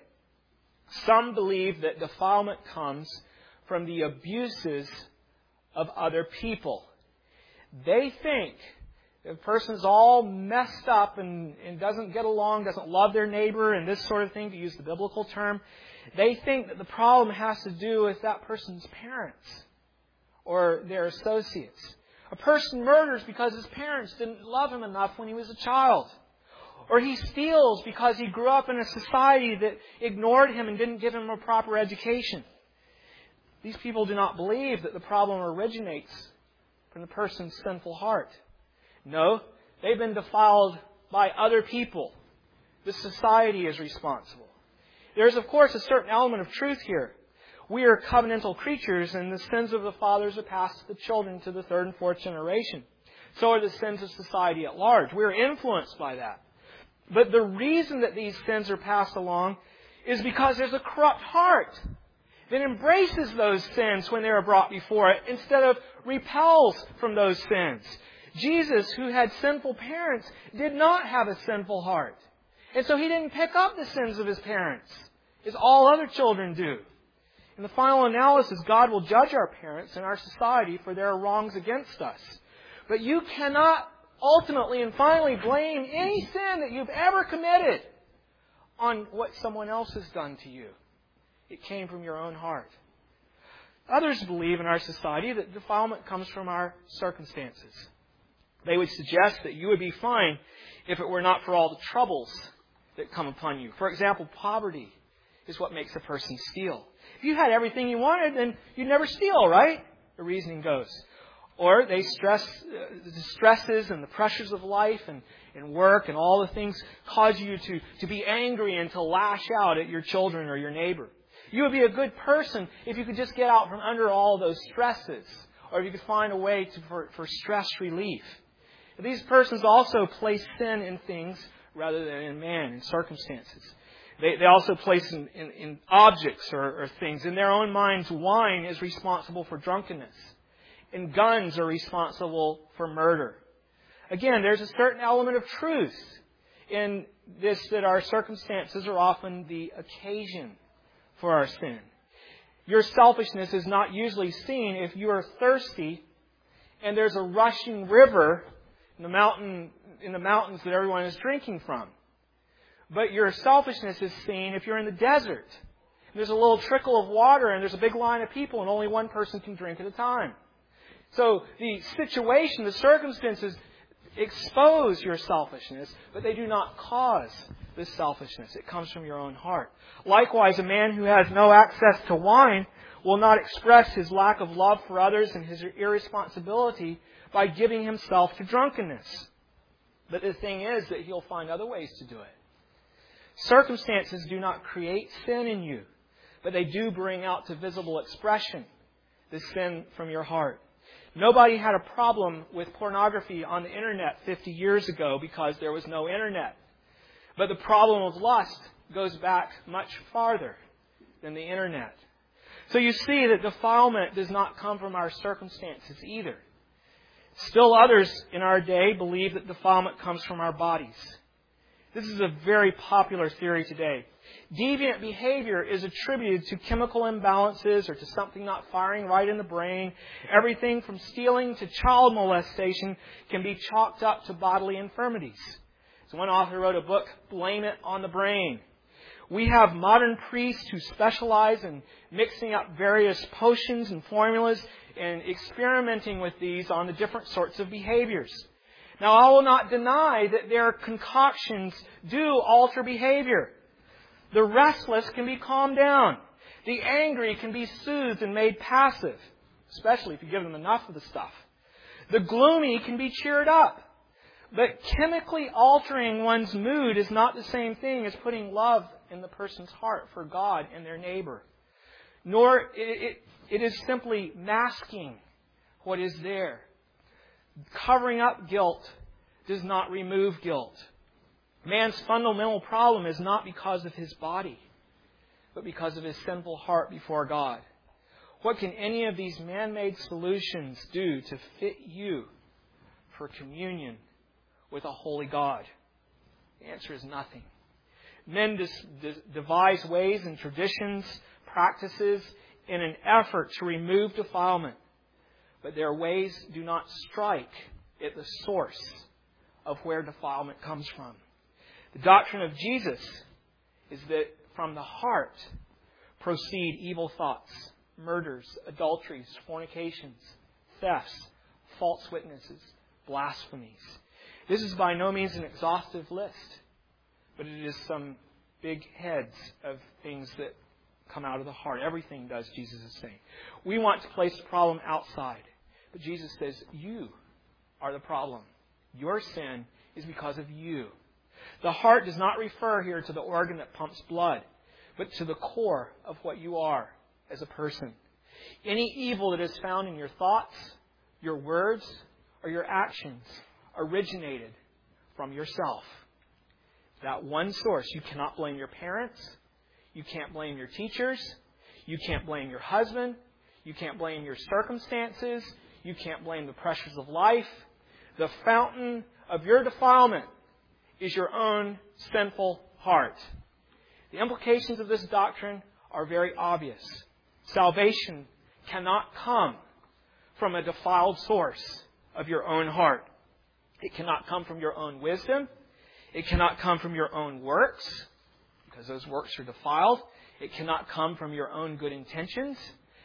Some believe that defilement comes from the abuses of other people. They think if a person's all messed up and, and doesn't get along, doesn't love their neighbor and this sort of thing, to use the biblical term, they think that the problem has to do with that person's parents or their associates. A person murders because his parents didn't love him enough when he was a child. Or he steals because he grew up in a society that ignored him and didn't give him a proper education. These people do not believe that the problem originates from the person's sinful heart. No, they've been defiled by other people. The society is responsible. There is, of course, a certain element of truth here. We are covenantal creatures, and the sins of the fathers are passed to the children to the third and fourth generation. So are the sins of society at large. We are influenced by that. But the reason that these sins are passed along is because there's a corrupt heart that embraces those sins when they are brought before it instead of repels from those sins. Jesus, who had sinful parents, did not have a sinful heart. And so he didn't pick up the sins of his parents, as all other children do. In the final analysis, God will judge our parents and our society for their wrongs against us. But you cannot ultimately and finally blame any sin that you've ever committed on what someone else has done to you. It came from your own heart. Others believe in our society that defilement comes from our circumstances. They would suggest that you would be fine if it were not for all the troubles that come upon you. For example, poverty is what makes a person steal. If you had everything you wanted, then you'd never steal, right? The reasoning goes. Or they stress uh, the stresses and the pressures of life and, and work and all the things cause you to, to be angry and to lash out at your children or your neighbor. You would be a good person if you could just get out from under all those stresses, or if you could find a way to, for, for stress relief. These persons also place sin in things rather than in man, in circumstances. They, they also place in, in, in objects or, or things. In their own minds, wine is responsible for drunkenness, and guns are responsible for murder. Again, there's a certain element of truth in this, that our circumstances are often the occasion for our sin. Your selfishness is not usually seen if you are thirsty and there's a rushing river in the mountain in the mountains that everyone is drinking from. But your selfishness is seen if you're in the desert. There's a little trickle of water and there's a big line of people and only one person can drink at a time. So the situation, the circumstances expose your selfishness, but they do not cause this selfishness. It comes from your own heart. Likewise, a man who has no access to wine will not express his lack of love for others and his irresponsibility by giving himself to drunkenness. But the thing is that he'll find other ways to do it. Circumstances do not create sin in you, but they do bring out to visible expression the sin from your heart. Nobody had a problem with pornography on the internet fifty years ago because there was no internet. But the problem of lust goes back much farther than the internet. So you see that defilement does not come from our circumstances either. Still others in our day believe that defilement comes from our bodies. This is a very popular theory today. Deviant behavior is attributed to chemical imbalances or to something not firing right in the brain. Everything from stealing to child molestation can be chalked up to bodily infirmities. So one author wrote a book, Blame It on the Brain. We have modern priests who specialize in mixing up various potions and formulas and experimenting with these on the different sorts of behaviors. Now, I will not deny that their concoctions do alter behavior. The restless can be calmed down. The angry can be soothed and made passive, especially if you give them enough of the stuff. The gloomy can be cheered up. But chemically altering one's mood is not the same thing as putting love in the person's heart for God and their neighbor. Nor it, it, it is simply masking what is there. Covering up guilt does not remove guilt. Man's fundamental problem is not because of his body, but because of his sinful heart before God. What can any of these man-made solutions do to fit you for communion with a holy God? The answer is nothing. Men dis- dis- devise ways and traditions, practices in an effort to remove defilement, but their ways do not strike at the source of where defilement comes from. The doctrine of Jesus is that from the heart proceed evil thoughts, murders, adulteries, fornications, thefts, false witnesses, blasphemies. This is by no means an exhaustive list, but it is some big heads of things that come out of the heart. Everything does, Jesus is saying. We want to place the problem outside, but Jesus says, you are the problem. Your sin is because of you. The heart does not refer here to the organ that pumps blood, but to the core of what you are as a person. Any evil that is found in your thoughts, your words, or your actions originated from yourself. That one source. You cannot blame your parents. You can't blame your teachers. You can't blame your husband. You can't blame your circumstances. You can't blame the pressures of life. The fountain of your defilement is your own sinful heart. The implications of this doctrine are very obvious. Salvation cannot come from a defiled source of your own heart. It cannot come from your own wisdom. It cannot come from your own works, because those works are defiled. It cannot come from your own good intentions,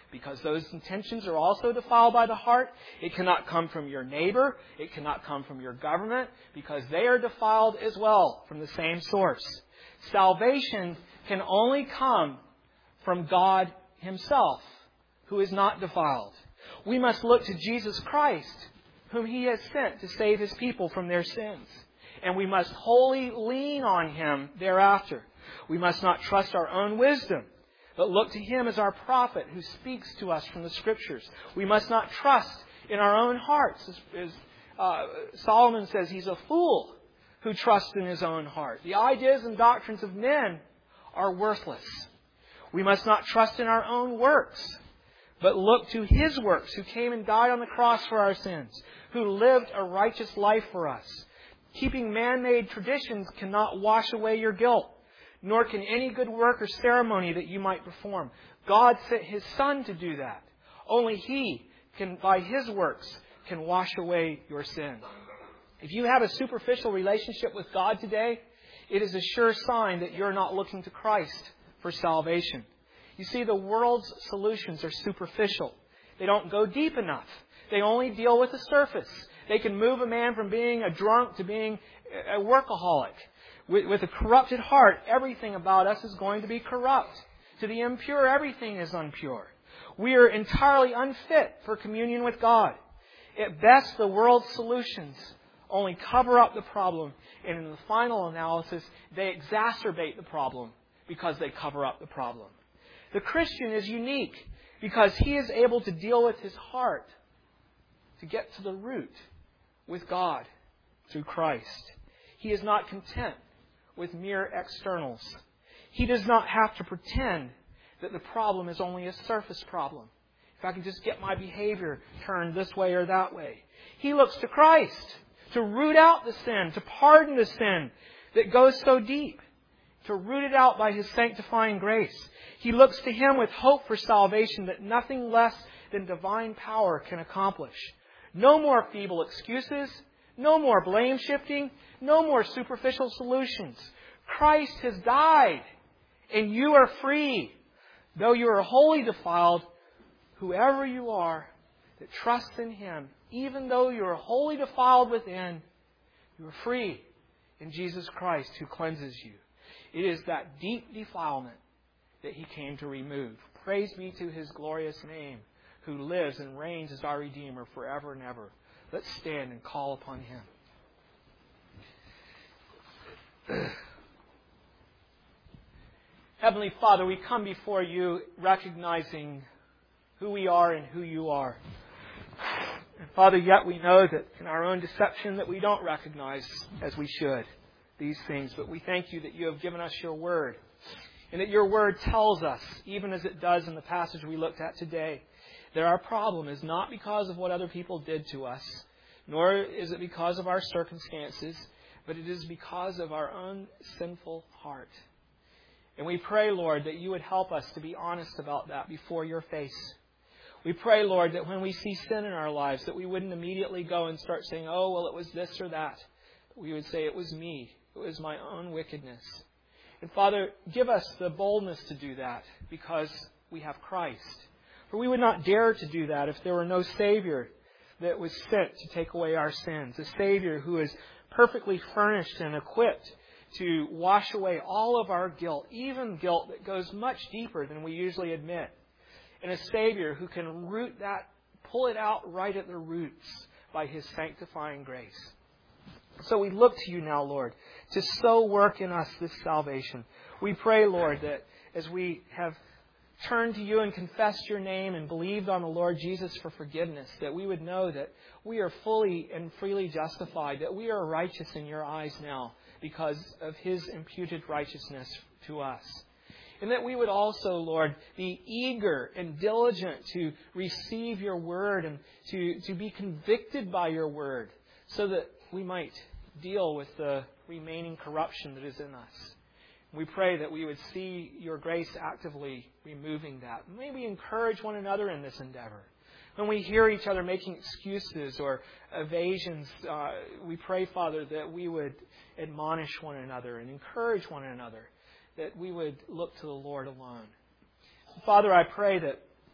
because those intentions are also defiled by the heart. It cannot come from your neighbor. It cannot come from your government, because they are defiled as well from the same source. Salvation can only come from God Himself, who is not defiled. We must look to Jesus Christ, whom He has sent to save His people from their sins. And we must wholly lean on Him thereafter. We must not trust our own wisdom, but look to Him as our prophet who speaks to us from the Scriptures. We must not trust in our own hearts. As, as uh, Solomon says, he's a fool who trusts in his own heart. The ideas and doctrines of men are worthless. We must not trust in our own works, but look to His works, who came and died on the cross for our sins, who lived a righteous life for us. Keeping man-made traditions cannot wash away your guilt, nor can any good work or ceremony that you might perform. God sent His Son to do that. Only He can, by His works, can wash away your sin. If you have a superficial relationship with God today, it is a sure sign that you're not looking to Christ for salvation. You see, the world's solutions are superficial. They don't go deep enough. They only deal with the surface. They can move a man from being a drunk to being a workaholic. With, with a corrupted heart, everything about us is going to be corrupt. To the impure, everything is impure. We are entirely unfit for communion with God. At best, the world's solutions only cover up the problem, and in the final analysis, they exacerbate the problem because they cover up the problem. The Christian is unique because he is able to deal with his heart, to get to the root with God through Christ. He is not content with mere externals. He does not have to pretend that the problem is only a surface problem. If I can just get my behavior turned this way or that way. He looks to Christ to root out the sin, to pardon the sin that goes so deep, to root it out by His sanctifying grace. He looks to Him with hope for salvation that nothing less than divine power can accomplish. No more feeble excuses, no more blame shifting, no more superficial solutions. Christ has died, and you are free. Though you are wholly defiled, whoever you are that trusts in Him, even though you are wholly defiled within, you are free in Jesus Christ who cleanses you. It is that deep defilement that He came to remove. Praise be to His glorious name, who lives and reigns as our Redeemer forever and ever. Let's stand and call upon Him. Heavenly Father, we come before You recognizing who we are and who You are. And Father, yet we know that in our own deception that we don't recognize as we should these things. But we thank You that You have given us Your Word. And that Your Word tells us, even as it does in the passage we looked at today, that our problem is not because of what other people did to us, nor is it because of our circumstances, but it is because of our own sinful heart. And we pray, Lord, that You would help us to be honest about that before Your face. We pray, Lord, that when we see sin in our lives, that we wouldn't immediately go and start saying, oh, well, it was this or that. But we would say, it was me. It was my own wickedness. And Father, give us the boldness to do that because we have Christ. For we would not dare to do that if there were no Savior that was sent to take away our sins. A Savior who is perfectly furnished and equipped to wash away all of our guilt, even guilt that goes much deeper than we usually admit. And a Savior who can root that, pull it out right at the roots by His sanctifying grace. So we look to You now, Lord, to so work in us this salvation. We pray, Lord, that as we have turned to You and confessed Your name and believed on the Lord Jesus for forgiveness, that we would know that we are fully and freely justified, that we are righteous in Your eyes now because of His imputed righteousness to us. And that we would also, Lord, be eager and diligent to receive Your Word and to, to be convicted by Your Word so that we might deal with the remaining corruption that is in us. We pray that we would see Your grace actively removing that. May we encourage one another in this endeavor. When we hear each other making excuses or evasions, uh, we pray, Father, that we would admonish one another and encourage one another, that we would look to the Lord alone. Father, I pray that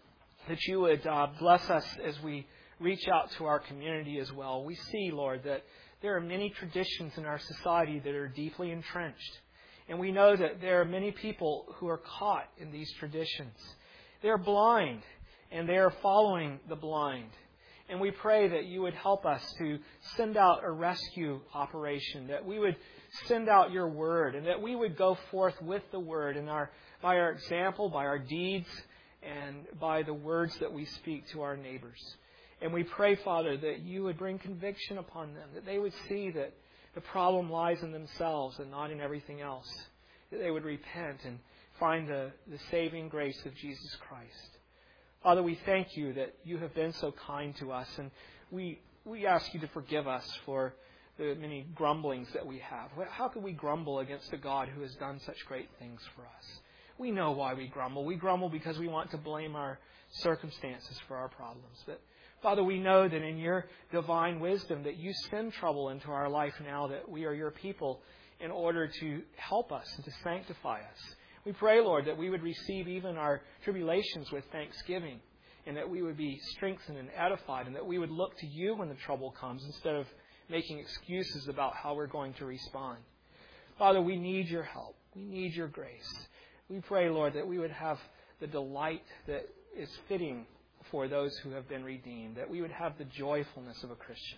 that you would uh, bless us as we reach out to our community as well. We see, Lord, that there are many traditions in our society that are deeply entrenched. And we know that there are many people who are caught in these traditions. They're blind, and they are following the blind. And we pray that you would help us to send out a rescue operation, that we would send out your word, and that we would go forth with the word in our, by our example, by our deeds, and by the words that we speak to our neighbors. And we pray, Father, that you would bring conviction upon them, that they would see that the problem lies in themselves and not in everything else, that they would repent and find the, the saving grace of Jesus Christ. Father, we thank you that you have been so kind to us, and we we ask you to forgive us for the many grumblings that we have. How could we grumble against a God who has done such great things for us? We know why we grumble. We grumble because we want to blame our circumstances for our problems. But Father, we know that in your divine wisdom that you send trouble into our life now that we are your people in order to help us and to sanctify us. We pray, Lord, that we would receive even our tribulations with thanksgiving, and that we would be strengthened and edified, and that we would look to you when the trouble comes instead of making excuses about how we're going to respond. Father, we need your help. We need your grace. We pray, Lord, that we would have the delight that is fitting for those who have been redeemed, that we would have the joyfulness of a Christian.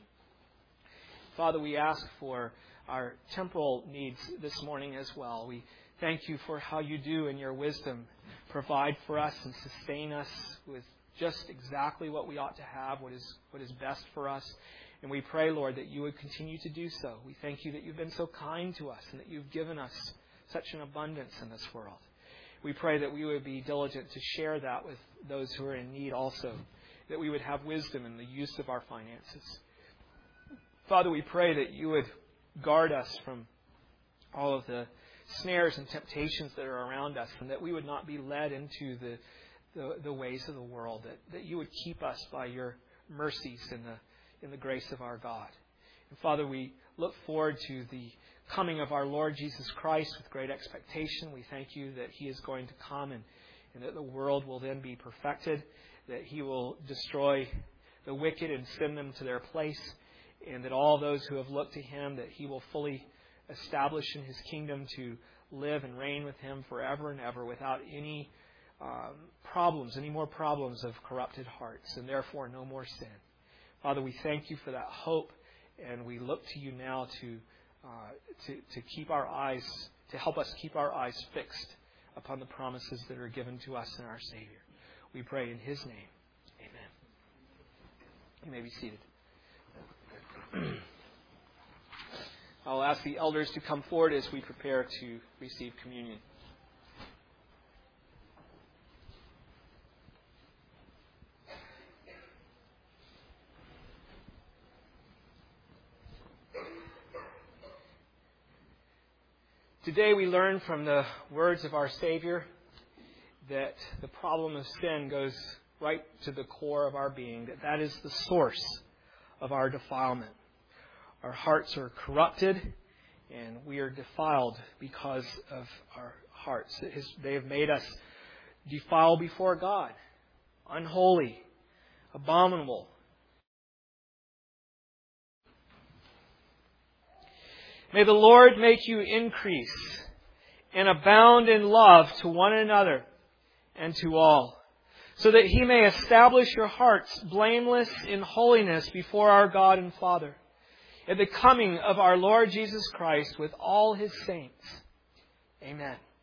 Father, we ask for our temporal needs this morning as well. We thank you for how you do in your wisdom provide for us and sustain us with just exactly what we ought to have, what is what is best for us. And we pray, Lord, that you would continue to do so. We thank you that you've been so kind to us and that you've given us such an abundance in this world. We pray that we would be diligent to share that with those who are in need also, that we would have wisdom in the use of our finances. Father, we pray that you would guard us from all of the snares and temptations that are around us, and that we would not be led into the the, the ways of the world, that, that you would keep us by your mercies in the in the grace of our God. And Father, we look forward to the coming of our Lord Jesus Christ with great expectation. We thank you that he is going to come, and, and that the world will then be perfected, that he will destroy the wicked and send them to their place, and that all those who have looked to him, that he will fully establish in his kingdom to live and reign with him forever and ever without any um, problems, any more problems of corrupted hearts, and therefore no more sin. Father, we thank you for that hope, and we look to you now to uh, to, to keep our eyes, to help us keep our eyes fixed upon the promises that are given to us in our Savior. We pray in his name. Amen. You may be seated. I'll ask the elders to come forward as we prepare to receive communion. Today we learn from the words of our Savior that the problem of sin goes right to the core of our being, that that is the source of our defilement. Our hearts are corrupted, and we are defiled because of our hearts. They have made us defiled before God, unholy, abominable. May the Lord make you increase and abound in love to one another and to all, so that he may establish your hearts blameless in holiness before our God and Father, at the coming of our Lord Jesus Christ with all his saints. Amen.